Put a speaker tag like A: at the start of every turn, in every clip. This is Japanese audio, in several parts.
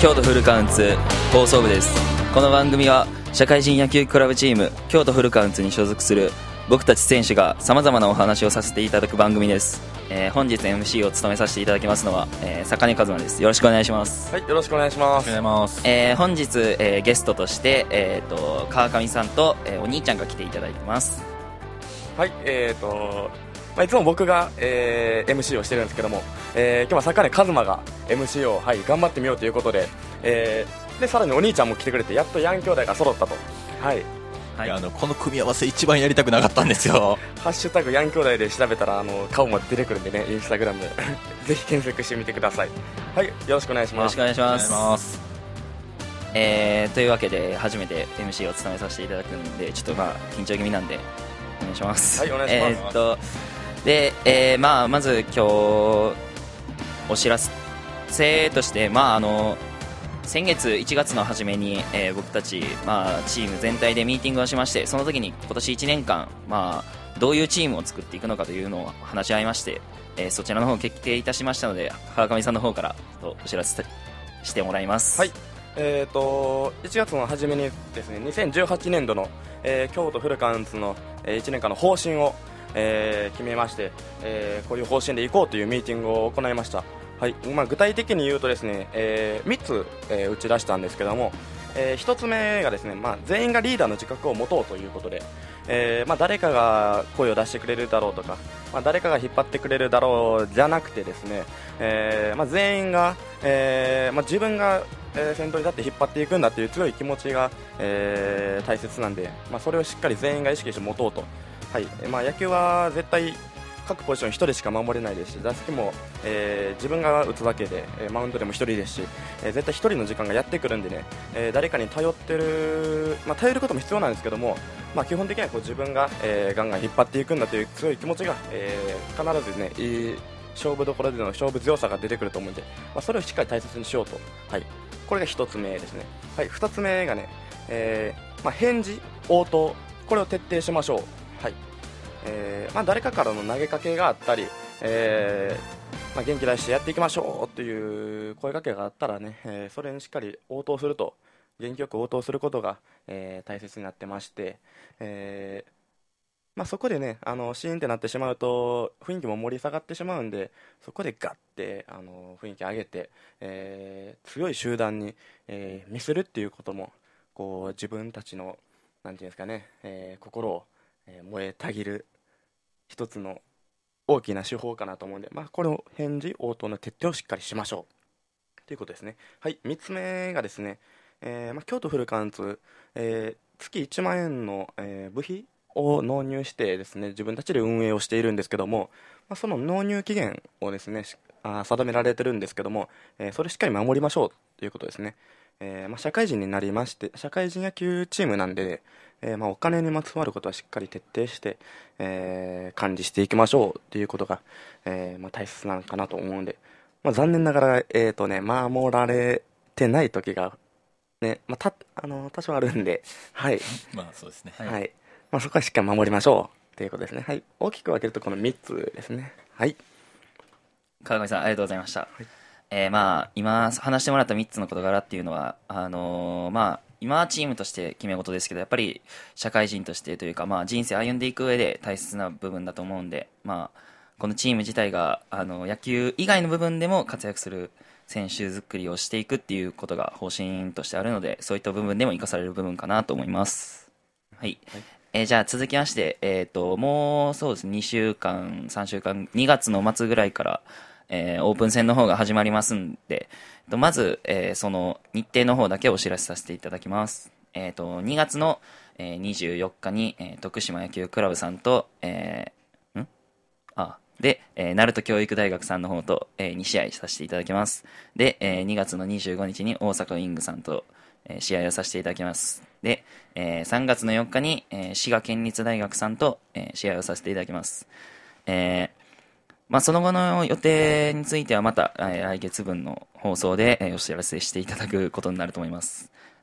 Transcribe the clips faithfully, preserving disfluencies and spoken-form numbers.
A: 京都フルカウンツ放送部です。この番組は社会人野球クラブチーム京都フルカウンツに所属する僕たち選手がさまざまなお話をさせていただく番組です。えー、本日 エムシー を務めさせていただきますのは、えー、坂根和馬です。よろしくお願いします。
B: はい、よろしくお願いします。
C: お願いします。
A: えー、本日、えー、ゲストとして、えー、と川上さんと、えー、お兄ちゃんが来ていただいてます。
B: はい、えーとまあ、いつも僕が、えー、エムシー をしてるんですけども、えー、今日は坂根和馬が エムシー を、はい、頑張ってみようということで、えー、でさらにお兄ちゃんも来てくれて、やっとヤン兄弟が揃ったと。はい、
C: はい、あのこの組み合わせ一番やりたくなかったんですよ。
B: ハッシュタグヤン兄弟で調べたらあの顔も出てくるんでね、インスタグラムぜひ検索してみてください。はい、よろしくお願いします。
A: よろしくお願いします。
C: お願いします。
A: えー、というわけで初めて エムシー を務めさせていただくんで、ちょっとまあ緊張気味なんでお願いします。
B: はい、お願いします。
A: えー、っとで、えーまあ、まず今日お知らせとして、まあ、あの先月いちがつの初めに、えー、僕たち、まあ、チーム全体でミーティングをしまして、その時に今年いちねんかん、まあ、どういうチームを作っていくのかというのを話し合いまして、えー、そちらの方を決定いたしましたので、川上さんの方からお知らせしてもらいます。
B: はい、えー、といちがつの初めにですね、にせんじゅうはちねんどの、えー、京都フルカウンツの、えー、いちねんかんの方針をえー、決めまして、えー、こういう方針でいこうというミーティングを行いました。はい、まあ、具体的に言うとですね、えー、みっつ、えー、打ち出したんですけども、えー、ひとつめがですね、まあ、全員がリーダーの自覚を持とうということで、えーまあ、誰かが声を出してくれるだろうとか、まあ、誰かが引っ張ってくれるだろうじゃなくてですね、えーまあ、全員が、えーまあ、自分がえー、先頭に立って引っ張っていくんだという強い気持ちが、えー、大切なんで、まあ、それをしっかり全員が意識して持とうと。はい、まあ、野球は絶対各ポジションひとりしか守れないですし、打席も、えー、自分が打つだけで、えー、マウンドでもひとりですし、えー、絶対ひとりの時間がやってくるんでね、えー、誰かに頼ってる、まあ、頼ることも必要なんですけども、まあ、基本的にはこう自分が、えー、ガンガン引っ張っていくんだという強い気持ちが、えー、必ず、ね、いい勝負どころでの勝負強さが出てくると思うんで、まあ、それをしっかり大切にしようと、はい、これがひとつめですね。はい、ふたつめがね、えーまあ、返事、応答、これを徹底しましょう。はい、えーまあ、誰かからの投げかけがあったり、えーまあ、元気出してやっていきましょうという声かけがあったらね、えー、それにしっかり応答すると、元気よく応答することが、えー、大切になってまして、えーまあ、そこでね、あのシーンってなってしまうと雰囲気も盛り下がってしまうんで、そこでガッてあの雰囲気上げて、えー、強い集団に、えー、見せるっていうことも、こう自分たちのなんていうんですかね、えー、心を、えー、燃えたぎる一つの大きな手法かなと思うんで、まあ、この返事応答の徹底をしっかりしましょうということですね。はい、みっつめがですね、えーまあ、京都フルカウンツ、えー、月いちまんえんの、えー、部費を納入してですね、自分たちで運営をしているんですけども、まあ、その納入期限をですねあ定められてるんですけども、えー、それしっかり守りましょうということですね。えーまあ、社会人になりまして、社会人野球チームなんで、えーまあ、お金にまつわることはしっかり徹底して、えー、管理していきましょうということが、えーまあ、大切なのかなと思うんで、まあ、残念ながら、えーとね、守られてない時が、ねまあ、たあの多少あるんで、はい
C: まあそうですね、
B: はいはい、まあ、そこはしっかり守りましょうということですね。はい、大きく分けるとこのみっつですね。はい、
A: 川上さんありがとうございました。はい、えー、まあ今話してもらったみっつの事柄っていうのはあのー、まあ今はチームとして決め事ですけど、やっぱり社会人としてというか、まあ、人生歩んでいく上で大切な部分だと思うんで、まあ、このチーム自体があの野球以外の部分でも活躍する選手作りをしていくっていうことが方針としてあるので、そういった部分でも生かされる部分かなと思います。はい、はい、えー、じゃあ続きまして、えー、ともうそうですねにしゅうかんさんしゅうかんにがつの末ぐらいから、えー、オープン戦の方が始まりますんで、まず、えー、その日程の方だけお知らせさせていただきます。えー、とにがつの、えー、にじゅうよっかに、えー、徳島野球クラブさんと、えー、んあで、えー、鳴門教育大学さんの方と、えー、にしあいさせていただきます。で、えー、にがつのにじゅうごにちに大阪ウイングさんと、えー、試合をさせていただきます。で、えー、さんがつのよっかに、えー、滋賀県立大学さんと、えー、試合をさせていただきます。えーまあ、その後の予定についてはまた、えー、来月分の放送で、えー、お知らせしていただくことになると思います。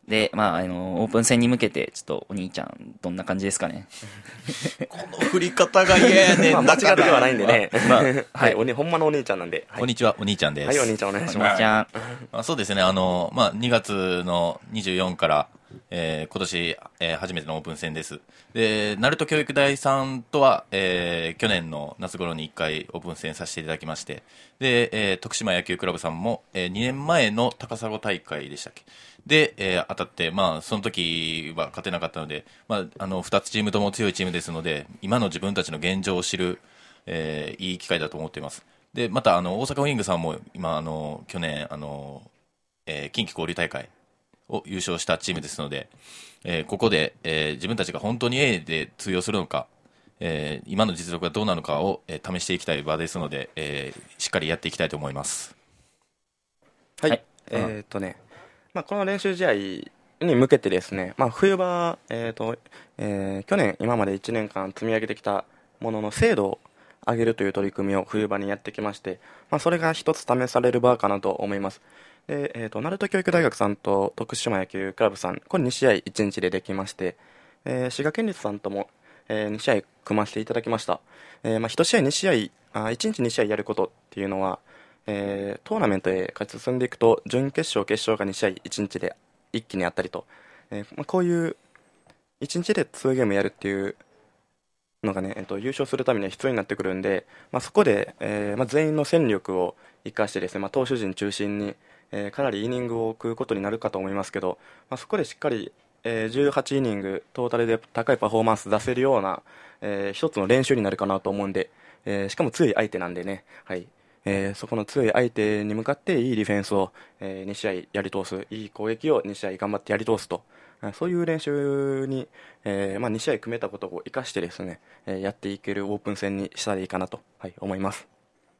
A: で、まあ、あの、オープン戦に向けて、ちょっとお兄ちゃん、どんな感じですかね。
C: この振り方が嫌やねん。
B: まあ、間違ってはないんでね。
A: まあ、
B: はい、おに、ほんまのお兄ちゃんなんで。はい、
C: こんにちは、お兄ちゃんです。
B: はい、お兄ちゃんお願いします。
A: お兄ちゃん。
C: まあ、そうですね、あの、まあ、にがつのにじゅうよっかから、えー今年、えー初めてのオープン戦です。で、鳴門教育大さんとは、えー去年の夏頃にいっかいオープン戦させていただきまして、で、えー徳島野球クラブさんも、えーにねんまえの高砂大会でしたっけで、えー当たって、まあ、その時は勝てなかったので、まあ、あの、ふたつチームとも強いチームですので、今の自分たちの現状を知る、えーいい機会だと思っています。で、また、あの、大阪ウイングさんも、今、あの、去年、あの、えー近畿交流大会を優勝したチームですので、えーここで、えー自分たちが本当に A で通用するのか、えー今の実力がどうなのかを、えー試していきたい場ですので、えーしっかりやっていきたいと思います。
B: はい、
A: はい
B: えーっとね、まあ、この練習試合に向けてですね、まあ、冬場、えーっとえー去年今までいちねんかん積み上げてきたものの精度を上げるという取り組みを冬場にやってきまして、まあ、それが一つ試される場かなと思います。で、えーっと鳴門教育大学さんと徳島野球クラブさん、これに試合いちにちでできまして、えー滋賀県立さんとも、えーに試合組ませていただきました。えーまあ、いち試合に試合あいちにちに試合やることっていうのは、えートーナメントへ勝ち進んでいくと準決勝決勝がに試合いちにちで一気にあったりと、えーまあ、こういういちにちでにゲームやるっていうのがね、えーと優勝するためには必要になってくるんで、まあ、そこで、えーまあ、全員の戦力を生かしてですね、まあ、投手陣中心に、えーかなりイニングを食うことになるかと思いますけど、まあ、そこでしっかり、えーじゅうはちイニングトータルで高いパフォーマンス出せるような、えー一つの練習になるかなと思うんで、えーしかも強い相手なんでね、はいえーそこの強い相手に向かっていいディフェンスを、えーに試合やり通す、いい攻撃をに試合頑張ってやり通すと、えーそういう練習に、えーまあ、に試合組めたことを生かしてですね、えーやっていけるオープン戦にしたらいいかなと、はい、思います。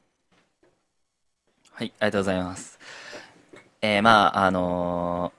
A: はい、ありがとうございます。えー、まあ、あの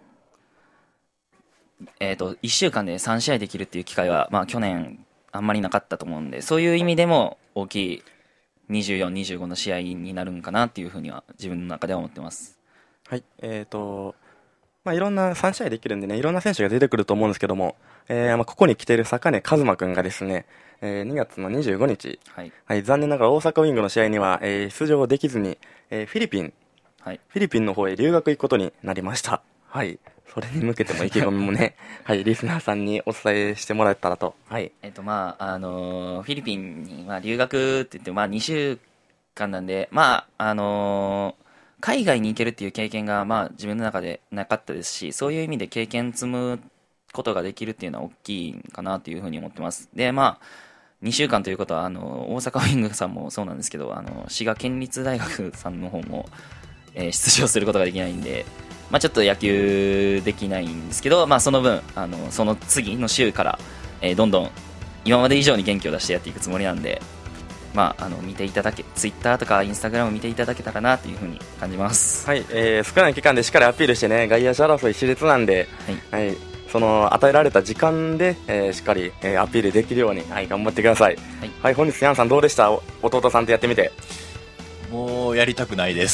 A: ーえっと、いっしゅうかんでさん試合できるっていう機会は、まあ、去年あんまりなかったと思うんで、そういう意味でも大きいにじゅうよん、にじゅうごの試合になるんかなっていうふうには自分の中では思ってます。
B: はい、えーとまあ、いろんなさん試合できるんでね、いろんな選手が出てくると思うんですけども、えーまあ、ここに来ている坂根和真君がですね、えーにがつのにじゅうごにち、
A: はい。
B: はい、残念ながら大阪ウイングの試合には、えー出場できずに、えーフィリピン、
A: はい。
B: フィリピンの方へ留学行くことになりました。はい、それに向けても意気込みもね、はい、リスナーさんにお伝えしてもらえたらと。はい、
A: えっと、まあ、あのーフィリピンに、まあ、留学って言って、まあ、にしゅうかんなんで、まあ、あのー海外に行けるっていう経験が、まあ、自分の中でなかったですし、そういう意味で経験積むことができるっていうのは大きいかなというふうに思ってます。で、まあ、にしゅうかんということは、あの、大阪ウイングさんもそうなんですけど、あの、滋賀県立大学さんの方も、えー出場することができないんで、まあ、ちょっと野球できないんですけど、まあ、その分、あの、その次の週から、えーどんどん今まで以上に元気を出してやっていくつもりなんで、まあ、あの見ていただけ、ツイッターとかインスタグラム見ていただけたらなというふうに感じます。
B: はい、えー少ない期間でしっかりアピールしてね、外野手争い熾烈なんで、はい、その与えられた時間で、えーしっかり、えーアピールできるように、はい、頑張ってください。
A: はい
B: はい、本日ヤンさんどうでした？お弟さんとやってみて。
C: もうやりたくないです。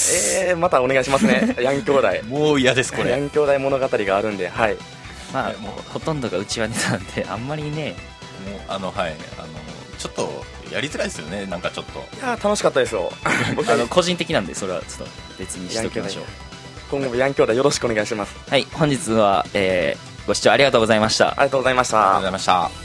B: えー、またお願いしますね。ヤン兄弟。
C: もう嫌です、これ。
B: ヤン兄弟物語があるんで、はい。
A: まあ、
C: もう
A: ほとんどがうちわネタなんで、あんまりね、
C: もうあの、はい。あの、ちょっと、やりづらいですよね、なんかちょっと。
B: いやー楽しかったですよ。僕
A: あの個人的なんで、それはちょっと別にしておきましょう。
B: 今後もヤン兄弟よろしくお願いします。
A: はい、本日は、えーご視聴ありがとうございました。
B: ありがとうございました。
C: ありがとうございました。